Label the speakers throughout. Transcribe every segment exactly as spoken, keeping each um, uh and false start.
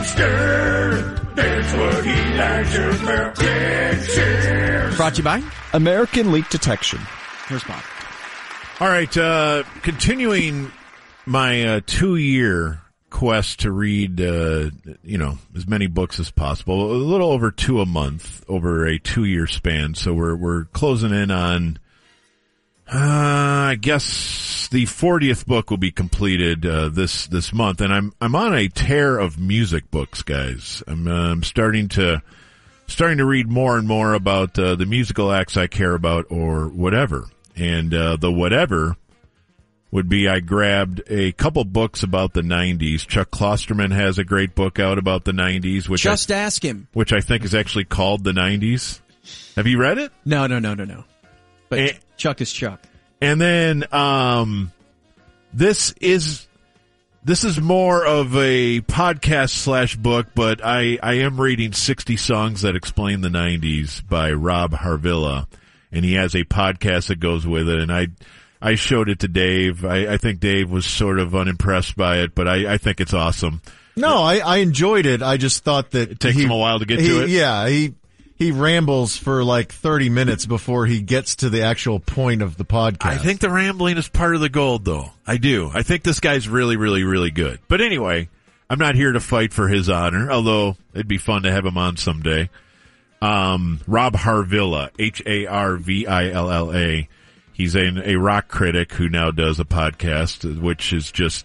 Speaker 1: monster. That's what he likes about Texas.
Speaker 2: Brought to you by
Speaker 3: American Leak Detection.
Speaker 2: Here's Bob.
Speaker 4: All right, uh, continuing my uh, two-year quest to read, uh, you know, as many books as possible. A little over two a month over a two-year span. So we're we're closing in on, uh, I guess, the fortieth book will be completed uh, this this month, and I'm I'm on a tear of music books, guys. I'm uh, I'm starting to starting to read more and more about uh, the musical acts I care about, or whatever. And uh, the whatever would be I grabbed a couple books about the nineties. Chuck Klosterman has a great book out about the nineties, which
Speaker 2: Just
Speaker 4: I,
Speaker 2: ask him.
Speaker 4: which I think is actually called The nineties. Have you read it?
Speaker 2: No, no, no, no, no. But
Speaker 4: And,
Speaker 2: Chuck is Chuck.
Speaker 4: and then um, this is this is more of a podcast slash book, but I, I am reading sixty Songs That Explain the nineties by Rob Harvilla, and he has a podcast that goes with it, and I I showed it to Dave. I, I think Dave was sort of unimpressed by it, but I, I think it's awesome.
Speaker 5: No, I, I enjoyed it. I just thought that
Speaker 4: It takes
Speaker 5: he,
Speaker 4: him a while to get
Speaker 5: he,
Speaker 4: to it.
Speaker 5: Yeah, he he rambles for like thirty minutes before he gets to the actual point of the podcast.
Speaker 4: I think the rambling is part of the gold, though. I do. I think this guy's really, really, really good. But anyway, I'm not here to fight for his honor, although it'd be fun to have him on someday. Um, Rob Harvilla, H A R V I L L A. He's a, a rock critic who now does a podcast, which is just,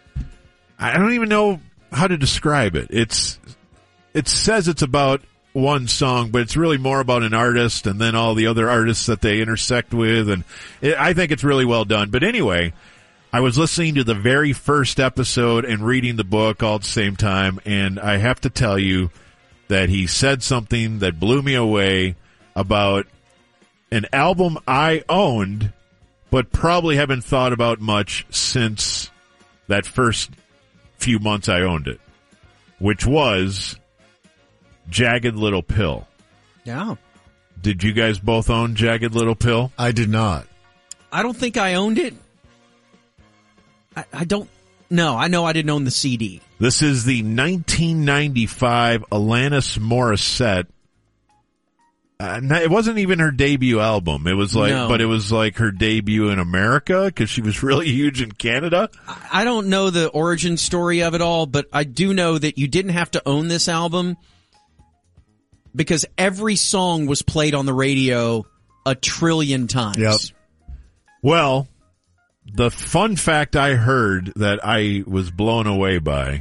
Speaker 4: I don't even know how to describe it. It's, it says it's about one song, but it's really more about an artist and then all the other artists that they intersect with. And it, I think it's really well done. But anyway, I was listening to the very first episode and reading the book all at the same time. And I have to tell you that he said something that blew me away about an album I owned, but probably haven't thought about much since that first few months I owned it, which was Jagged Little Pill.
Speaker 2: Yeah.
Speaker 4: Did you guys both own Jagged Little Pill?
Speaker 5: I did not.
Speaker 2: I don't think I owned it. I, I don't. No, I know I didn't own the C D.
Speaker 4: This is the nineteen ninety-five Alanis Morissette. Uh, it wasn't even her debut album. It was like,
Speaker 2: No.
Speaker 4: but it was like her debut in America because she was really huge in Canada.
Speaker 2: I don't know the origin story of it all, but I do know that you didn't have to own this album because every song was played on the radio a trillion times.
Speaker 5: Yep.
Speaker 4: Well, the fun fact I heard that I was blown away by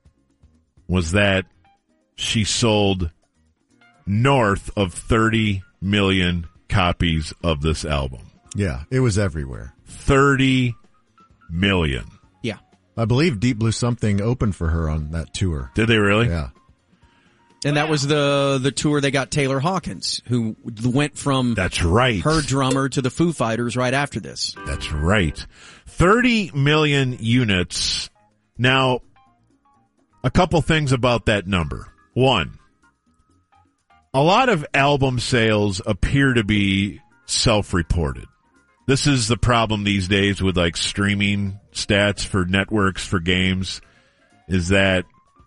Speaker 4: was that she sold north of thirty million copies of this album.
Speaker 5: Yeah, it was everywhere.
Speaker 4: thirty million.
Speaker 2: Yeah.
Speaker 5: I believe Deep Blue Something opened for her on that tour.
Speaker 4: Did they really?
Speaker 5: Yeah.
Speaker 2: And that was the the tour they got Taylor Hawkins, who went from
Speaker 4: That's right.
Speaker 2: her drummer to the Foo Fighters right after this.
Speaker 4: That's right. thirty million units. Now, a couple things about that number. One, a lot of album sales appear to be self-reported. This is the problem these days with like streaming stats for networks for games, is that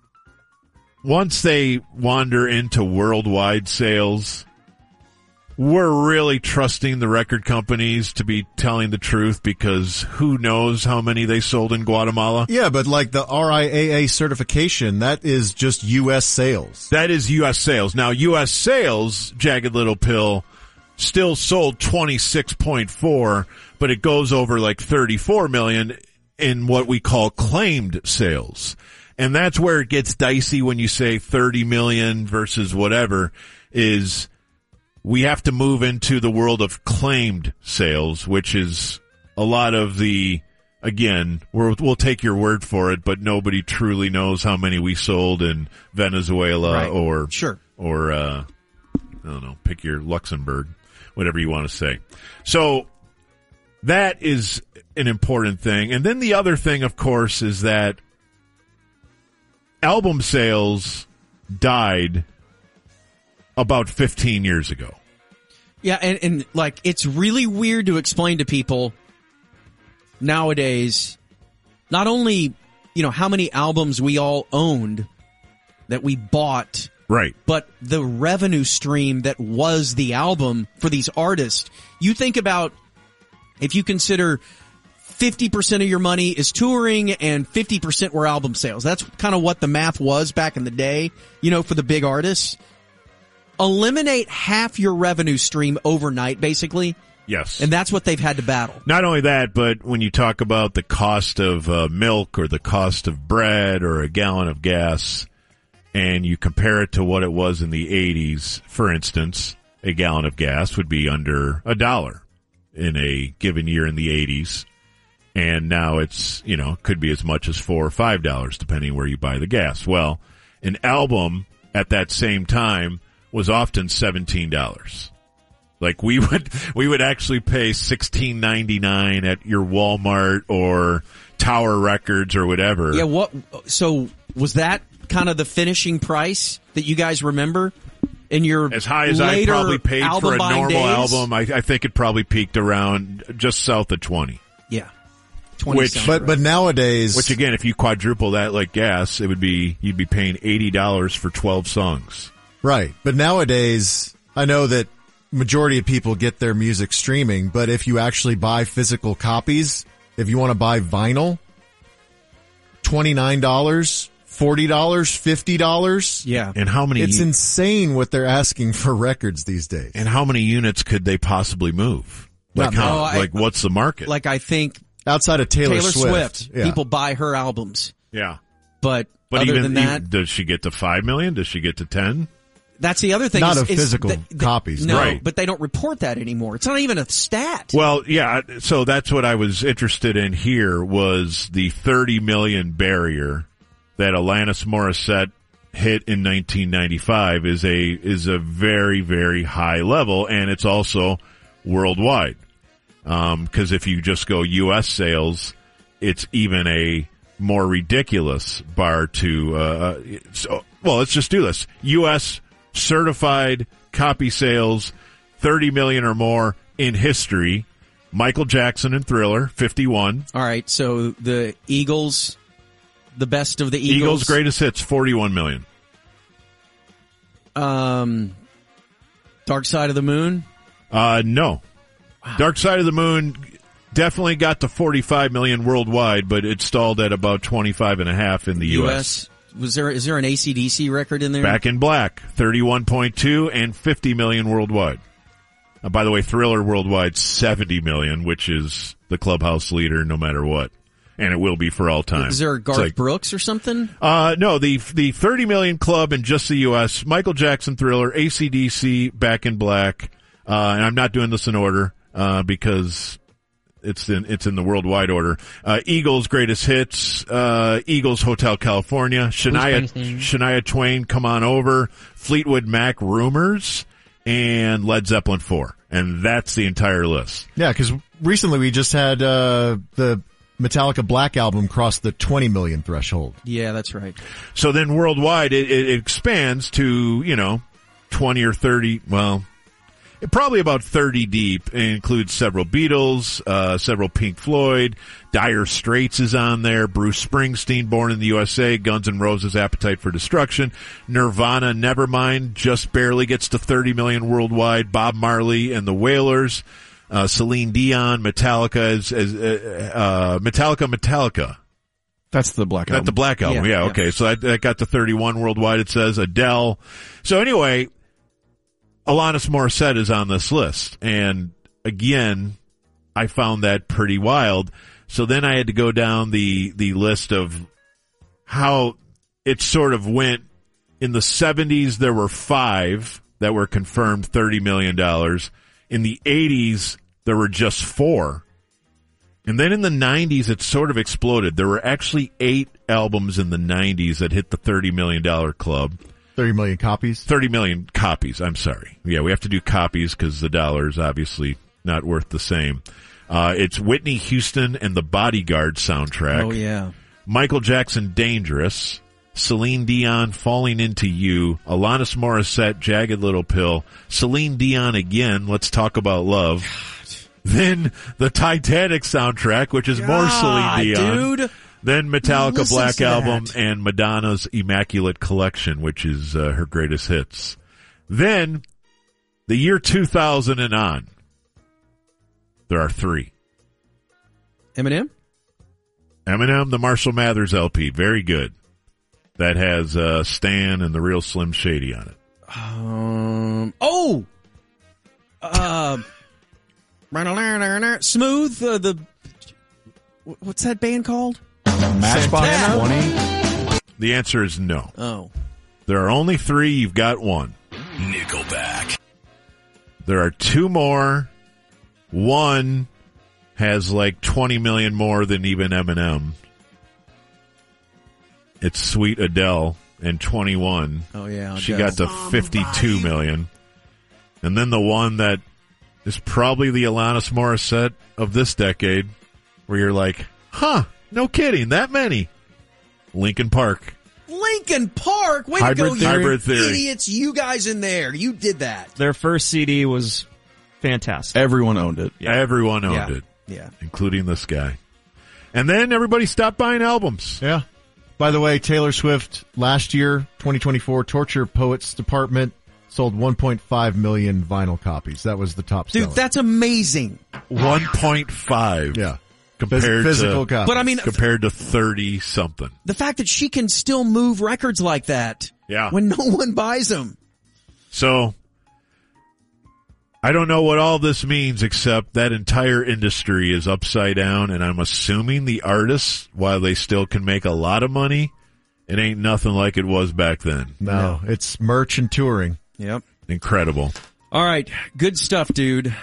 Speaker 4: once they wander into worldwide sales, we're really trusting the record companies to be telling the truth because who knows how many they sold in Guatemala.
Speaker 5: Yeah, but like the R I A A certification, that is just U S sales.
Speaker 4: That is U S sales. Now, U S sales, Jagged Little Pill, still sold twenty-six point four, but it goes over like thirty-four million in what we call claimed sales. And that's where it gets dicey when you say thirty million versus whatever, is we have to move into the world of claimed sales, which is a lot of the, again, we're, we'll take your word for it, but nobody truly knows how many we sold in Venezuela
Speaker 2: Right.
Speaker 4: or,
Speaker 2: Sure.
Speaker 4: or, uh, I don't know, pick your Luxembourg, whatever you want to say. So that is an important thing. And then the other thing, of course, is that album sales died about fifteen years ago.
Speaker 2: Yeah, and, and like, it's really weird to explain to people nowadays, not only, you know, how many albums we all owned, that we bought.
Speaker 4: Right.
Speaker 2: But the revenue stream that was the album for these artists, you think about if you consider fifty percent of your money is touring and fifty percent were album sales. That's kind of what the math was back in the day, you know, for the big artists. Eliminate half your revenue stream overnight, basically.
Speaker 4: Yes.
Speaker 2: And that's what they've had to battle.
Speaker 4: Not only that, but when you talk about the cost of uh, milk or the cost of bread or a gallon of gas, and you compare it to what it was in the eighties, for instance, a gallon of gas would be under a dollar in a given year in the eighties. And now it's, you know, could be as much as four or five dollars depending where you buy the gas. Well, an album at that same time was often seventeen dollars. Like we would, we would actually pay sixteen ninety-nine at your Walmart or Tower Records or whatever.
Speaker 2: Yeah. What? So was that kind of the finishing price that you guys remember in your
Speaker 4: as high as I probably paid for a normal
Speaker 2: days?
Speaker 4: album? I, I think it probably peaked around just south of twenty.
Speaker 2: Yeah. twenty
Speaker 4: Which,
Speaker 2: cents,
Speaker 5: But
Speaker 2: right.
Speaker 5: but nowadays,
Speaker 4: Which again, if you quadruple that like gas, it would be you'd be paying eighty dollars for twelve songs.
Speaker 5: right? But nowadays, I know that majority of people get their music streaming, but if you actually buy physical copies, if you want to buy vinyl, twenty-nine dollars, forty dollars, fifty dollars.
Speaker 2: Yeah.
Speaker 4: And how many?
Speaker 5: It's insane what they're asking for records these days.
Speaker 4: and how many units could they possibly move? Like
Speaker 5: Not
Speaker 4: how?
Speaker 2: many. No, I-
Speaker 4: like what's the market?
Speaker 2: Like I think
Speaker 5: Outside of Taylor,
Speaker 2: Taylor
Speaker 5: Swift,
Speaker 2: Swift,
Speaker 5: yeah.
Speaker 2: people buy her albums.
Speaker 4: yeah.
Speaker 2: But,
Speaker 4: But
Speaker 2: other
Speaker 4: even,
Speaker 2: than that,
Speaker 4: even does she get to five million? Does she get to ten?
Speaker 2: that's the other thing.
Speaker 5: Not
Speaker 2: is,
Speaker 5: of
Speaker 2: is
Speaker 5: physical
Speaker 2: that- that-
Speaker 5: copies,
Speaker 2: No,
Speaker 4: right.
Speaker 2: but they don't report that anymore. It's not even a stat.
Speaker 4: Well, yeah. So that's what I was interested in here was the thirty million barrier that Alanis Morissette hit in nineteen ninety-five is a is a very very high level, and it's also worldwide. Because um, if you just go U S sales, it's even a more ridiculous bar to. Uh, so, well, let's just do this: U S certified copy sales, thirty million or more in history. Michael Jackson and Thriller, fifty-one.
Speaker 2: All right, so the Eagles, the best of the Eagles.
Speaker 4: Eagles' greatest hits, forty-one million.
Speaker 2: Um, Dark Side of the Moon.
Speaker 4: Uh, no. Wow. Dark Side of the Moon definitely got to forty-five million worldwide, but it stalled at about twenty-five and a half in the U S.
Speaker 2: Was there, is there an A C D C record in there?
Speaker 4: Back in Black, thirty-one point two and fifty million worldwide. Uh, by the way, Thriller worldwide, seventy million, which is the clubhouse leader no matter what. And it will be for all time.
Speaker 2: Is there a Garth
Speaker 4: like,
Speaker 2: Brooks or something?
Speaker 4: Uh, no, the, the thirty million club in just the U S, Michael Jackson, Thriller, A C D C, Back in Black, uh, and I'm not doing this in order, uh, because it's in, it's in the worldwide order. Uh, Eagles Greatest Hits, uh, Eagles Hotel California, Shania, Shania Twain, Come On Over, Fleetwood Mac, Rumors, and Led Zeppelin four. And that's the entire list.
Speaker 5: Yeah, because recently we just had uh, the Metallica Black Album cross the twenty million threshold.
Speaker 2: Yeah, that's right.
Speaker 4: So then worldwide, it, it expands to, you know, twenty or thirty, well, probably about thirty deep. It includes several Beatles, uh, several Pink Floyd, Dire Straits is on there, Bruce Springsteen, Born in the U S A, Guns N' Roses, Appetite for Destruction, Nirvana, Nevermind, just barely gets to thirty million worldwide, Bob Marley and the Wailers, uh, Celine Dion, Metallica, as, as, uh, uh, Metallica, Metallica.
Speaker 3: That's the Black
Speaker 4: At
Speaker 3: Album.
Speaker 4: the Black Album,
Speaker 2: Yeah,
Speaker 4: yeah,
Speaker 2: yeah.
Speaker 4: okay. So that, that got to thirty-one worldwide, it says. Adele. So anyway, Alanis Morissette is on this list. And again, I found that pretty wild. So then I had to go down the, the list of how it sort of went. In the seventies, there were five that were confirmed thirty million dollars. In the eighties, there were just four. And then in the nineties, it sort of exploded. There were actually eight albums in the nineties that hit the thirty million dollars club.
Speaker 5: thirty million copies?
Speaker 4: thirty million copies, I'm sorry. Yeah, we have to do copies because the dollar is obviously not worth the same. Uh, it's Whitney Houston and the Bodyguard soundtrack.
Speaker 2: Oh, yeah.
Speaker 4: Michael Jackson, Dangerous. Celine Dion, Falling Into You. Alanis Morissette, Jagged Little Pill. Celine Dion again, Let's Talk About Love. God. Then the Titanic soundtrack, which is
Speaker 2: God,
Speaker 4: more Celine Dion.
Speaker 2: dude.
Speaker 4: Then Metallica
Speaker 2: Listens
Speaker 4: Black
Speaker 2: to that.
Speaker 4: Album and Madonna's Immaculate Collection, which is uh, her greatest hits. Then, the year two thousand and on, there are three.
Speaker 2: Eminem?
Speaker 4: Eminem, the Marshall Mathers L P, very good. That has uh, Stan and the Real Slim Shady on it.
Speaker 2: Um. Oh! Uh, Smooth, uh, the... What's that band called?
Speaker 3: Matchbox twenty.
Speaker 4: The answer is no.
Speaker 2: Oh.
Speaker 4: There are only three. You've got one.
Speaker 1: Nickelback.
Speaker 4: There are two more. One has like twenty million more than even Eminem. It's Sweet Adele and twenty-one.
Speaker 2: Oh, yeah. I'll
Speaker 4: She
Speaker 2: go.
Speaker 4: got to fifty-two million. And then the one that is probably the Alanis Morissette of this decade, where you're like, huh, no kidding, that many. Linkin Park.
Speaker 2: Linkin Park! Way
Speaker 3: Hybrid
Speaker 2: to go, you
Speaker 3: Theory.
Speaker 4: Hybrid Theory.
Speaker 2: idiots. You guys in there. You did that.
Speaker 6: Their first C D was fantastic.
Speaker 3: Everyone owned it.
Speaker 4: Everyone owned
Speaker 2: Yeah.
Speaker 4: it,
Speaker 2: Yeah.
Speaker 4: including this guy. And then everybody stopped buying albums.
Speaker 5: Yeah. By the way, Taylor Swift last year, twenty twenty-four, Torture Poets Department sold one point five million vinyl copies. That was the top
Speaker 2: Dude,
Speaker 5: seller.
Speaker 2: that's amazing.
Speaker 4: one point five.
Speaker 5: yeah.
Speaker 4: Compared
Speaker 5: Phys- physical
Speaker 4: to,
Speaker 5: copies.
Speaker 2: But I mean,
Speaker 4: compared to thirty something.
Speaker 2: the fact that she can still move records like that
Speaker 4: Yeah.
Speaker 2: when no one buys them.
Speaker 4: So, I don't know what all this means, except that entire industry is upside down, and I'm assuming the artists, while they still can make a lot of money, it ain't nothing like it was back then.
Speaker 5: no, it's merch and touring.
Speaker 2: Yep.
Speaker 4: Incredible.
Speaker 2: All right. Good stuff, dude.